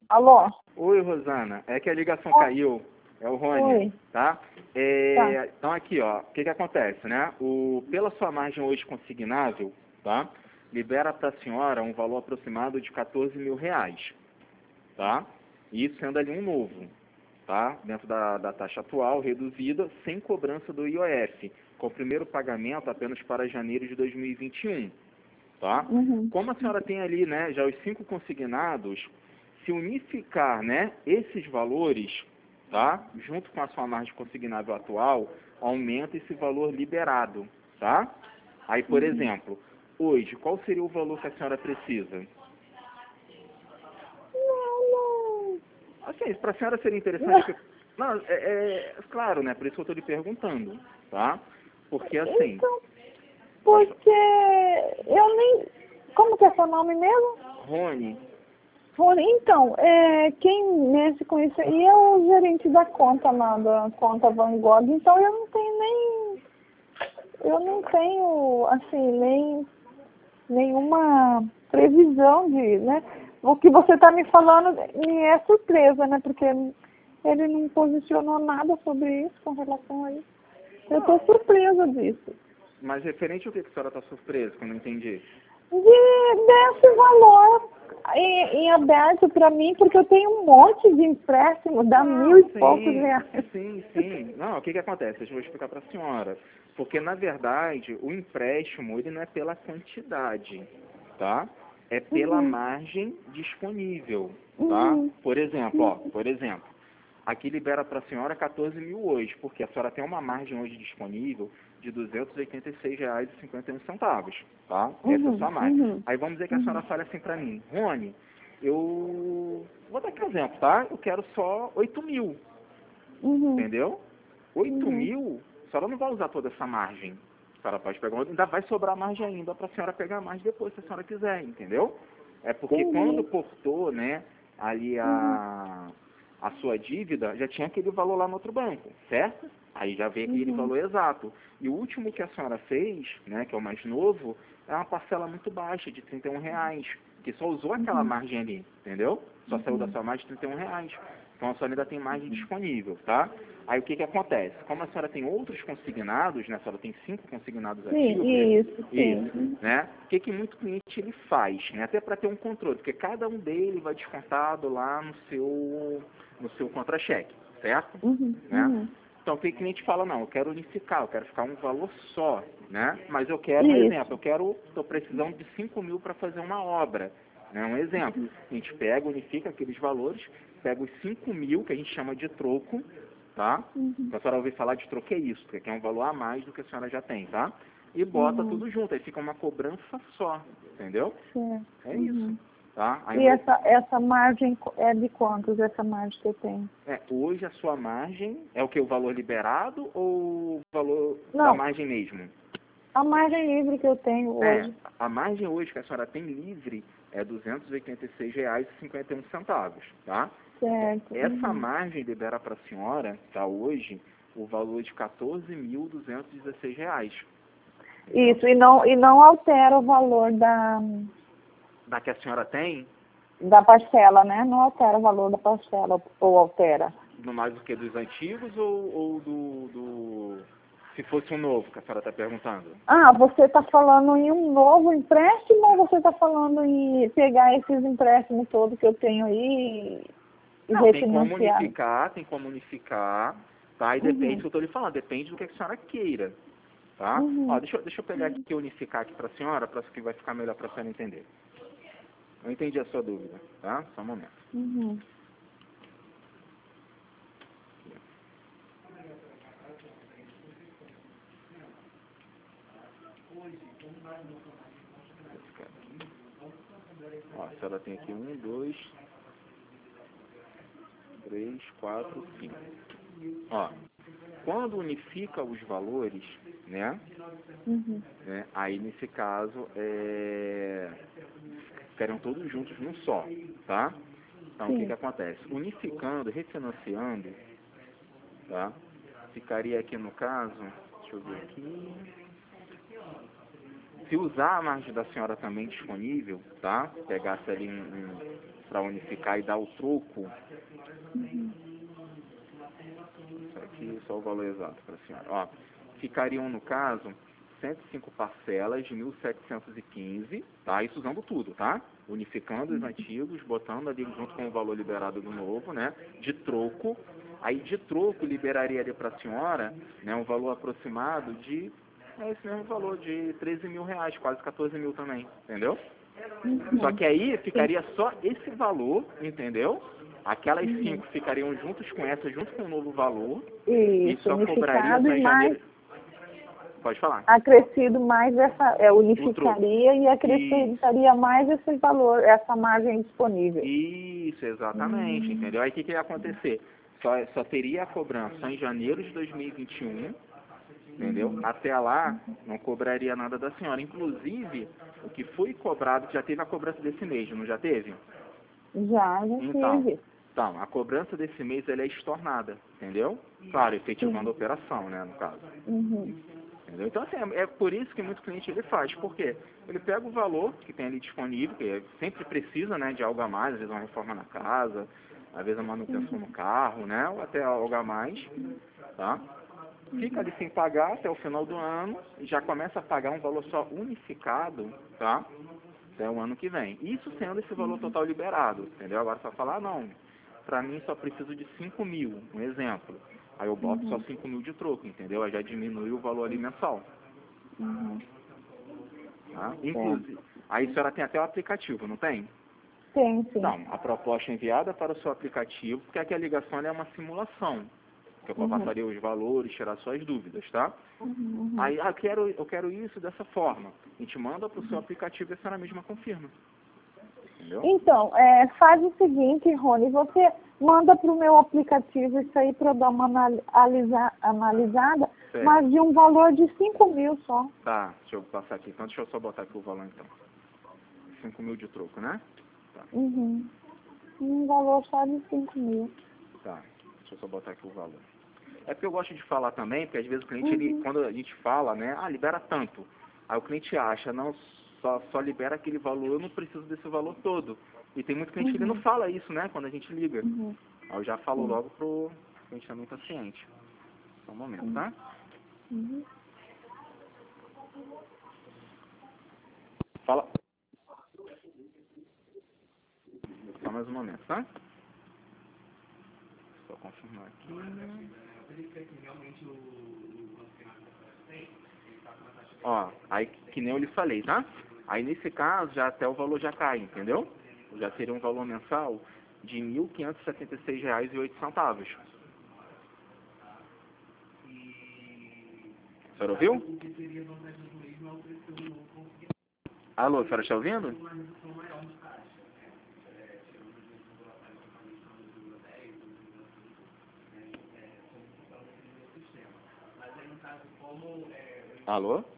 Alô? Oi, Rosana. É que a ligação Oi. caiu. É o Rony, Oi. tá? Tá. Então aqui, ó, o que acontece, né? Pela sua margem hoje consignável, tá? Libera para a senhora um valor aproximado de 14 mil reais, tá? Isso sendo ali um novo, tá? Dentro da taxa atual, reduzida, sem cobrança do IOF, com o primeiro pagamento apenas para janeiro de 2021, tá? Uhum. Como a senhora tem ali, né, já os 5 consignados, se unificar, né, esses valores, tá, junto com a sua margem consignável atual, aumenta esse valor liberado, tá? Aí, por exemplo, hoje, qual seria o valor que a senhora precisa? Não, Assim, para a senhora seria interessante que... Não, claro, né, por isso que eu estou lhe perguntando, tá? Porque, assim... então, porque eu nem... Como que é seu nome mesmo? Rony, Rony, então, quem mexe com isso aí é o gerente da conta lá, da conta Van Gogh, então eu não tenho, assim, nenhuma previsão de, né? O que você está me falando me é surpresa, né? Porque ele não posicionou nada sobre isso com relação a isso. Eu estou surpresa disso. mas referente ao que a senhora está surpresa, que eu não entendi? Desse valor em aberto para mim, porque eu tenho um monte de empréstimo, dá mil e poucos reais. Sim. Não, o que acontece? Eu vou explicar para a senhora. Porque, na verdade, o empréstimo, ele não é pela quantidade, tá? É pela Uhum, margem disponível, tá? uhum, Por exemplo, aqui libera para a senhora 14 mil hoje, porque a senhora tem uma margem hoje disponível de R$ 286,51, tá? Essa é a uhum, sua margem. uhum, Aí vamos dizer que a uhum, senhora fala assim para mim, Rony, eu vou dar aqui um exemplo, tá? Eu quero só 8 mil, uhum, entendeu? 8 uhum, mil, a senhora não vai usar toda essa margem. A senhora pode pegar, ainda vai sobrar margem ainda para a senhora pegar mais depois, se a senhora quiser, entendeu? É porque quando entendi. portou, né, ali Uhum, a sua dívida, já tinha aquele valor lá no outro banco, certo? Aí já veio aquele uhum, valor exato. E o último que a senhora fez, né, que é o mais novo, é uma parcela muito baixa, de R$ 31, que só usou aquela uhum, margem ali, entendeu? Só saiu da uhum, sua margem de R$ 31. Então a senhora ainda tem margem disponível, tá? Aí o que acontece? Como a senhora tem outros consignados, né? A senhora tem 5 consignados ativos, sim, isso, isso, sim. né? O que muito cliente ele faz, né? Até para ter um controle, porque cada um dele vai descontado lá no seu contra-cheque, certo? Uhum, Né? uhum. Então o que o cliente fala, não, eu quero unificar, eu quero ficar um valor só, né? Mas eu quero um exemplo, Isso. estou precisando de 5 mil para fazer uma obra, né? Um exemplo, a gente pega, unifica aqueles valores, pega os 5 mil, que a gente chama de troco, tá? Uhum, A senhora ouvir falar de troco é isso, porque é um valor a mais do que a senhora já tem, tá? E bota uhum, tudo junto, aí fica uma cobrança só, entendeu? certo. É isso, Uhum. tá? Aí E essa margem é de quantos, essa margem que eu tenho? hoje a sua margem é o que? O valor liberado ou o valor da Não, margem mesmo? a margem livre que eu tenho É, hoje. a margem hoje que a senhora tem livre é R$ 286,51, tá? Certo. Essa Uhum. margem libera para a senhora, tá, hoje, o valor de R$ 14.216, entendeu? Isso, e não altera o valor Da que a senhora tem, da parcela, né? Não altera o valor da parcela, ou altera. no mais do que dos antigos ou se fosse um novo que a senhora está perguntando? Ah, você está falando em um novo empréstimo ou você está falando em pegar esses empréstimos todos que eu tenho aí e Não, refinanciar? tem como unificar, tá? E depende do Uhum, que eu estou lhe falando, depende do que a senhora queira, tá? Ó, uhum, deixa eu pegar aqui e unificar aqui para a senhora, para que vai ficar melhor para a senhora entender. Eu entendi a sua dúvida, tá? Só um momento. uhum. Ó, a senhora tem aqui 1, 2, 3, 4, 5. Ó, quando unifica os valores, né? Uhum. Aí nesse caso, ficariam todos juntos num só, tá? Então o que Sim. acontece? Unificando, refinanciando, tá? Ficaria aqui no caso, deixa eu ver aqui. Se usar a margem da senhora também disponível, tá? Pegasse ali para unificar e dar o troco. Isso aqui, só o valor exato para a senhora. Ó, ficariam, no caso, 105 parcelas de 1.715, tá? Isso usando tudo, tá? Unificando os antigos, botando ali junto com o valor liberado do novo, né? De troco. Aí, de troco, liberaria ali para a senhora, né, um valor aproximado de, esse mesmo valor, de 13 mil reais, quase 14 mil também, entendeu? Só que aí ficaria só esse valor, entendeu? Aquelas 5 ficariam juntos com essa, junto com o novo valor. E Isso, só cobraria unificado só e em mais janeiro. Pode falar. acrescido mais unificaria e acrescentaria mais esse valor, essa margem disponível. Isso, exatamente, entendeu? Aí o que ia acontecer? Só teria a cobrança só em janeiro de 2021, entendeu? Até lá, não cobraria nada da senhora. Inclusive, o que foi cobrado, já teve a cobrança desse mês, não já teve? Já tive. Então, a cobrança desse mês ela é estornada, entendeu? Claro, efetivando a operação, né, no caso. Entendeu? Então, assim, é por isso que muito cliente ele faz. Por quê? Ele pega o valor que tem ali disponível, que sempre precisa, né, de algo a mais, às vezes uma reforma na casa, às vezes a manutenção no carro, né, ou até algo a mais, tá? Fica ali sem pagar até o final do ano e já começa a pagar um valor só unificado, tá? Até o ano que vem. Isso sendo esse valor total liberado, entendeu? Agora você vai falar, não, pra mim só preciso de 5 mil, um exemplo. Aí eu boto só 5 mil de troco, entendeu? Aí já diminui o valor ali mensal. Tá? Inclusive, aí a senhora tem até o aplicativo, não tem? Tem, sim. Então, a proposta é enviada para o seu aplicativo, porque aqui a ligação é uma simulação. Que eu passaria os valores, tirar suas dúvidas, tá? Aí, eu quero isso dessa forma. A gente manda para o seu aplicativo e a senhora mesma confirma. Entendeu? Então, faz o seguinte, Rony, você manda para o meu aplicativo isso aí para eu dar uma analisada, Certo. mas de um valor de 5 mil só. Tá, deixa eu passar aqui. Então, deixa eu só botar aqui o valor, então. 5 mil de troco, né? Tá. Um valor só de 5 mil. Tá, deixa eu só botar aqui o valor. É porque eu gosto de falar também, porque às vezes o cliente, ele, quando a gente fala, né, libera tanto. Aí o cliente acha, não, só libera aquele valor, eu não preciso desse valor todo. E tem muito cliente que ele não fala isso, né, quando a gente liga. Aí eu já falo logo pro cliente estar muito paciente. Só um momento, tá? Fala. Só mais um momento, tá? Só confirmar aqui. Ó, aí que nem eu lhe falei, tá? Aí nesse caso, já até o valor já cai, entendeu? Já seria um valor mensal de R$ 1.576,08. A senhora ouviu? Alô, a senhora está ouvindo? Alô?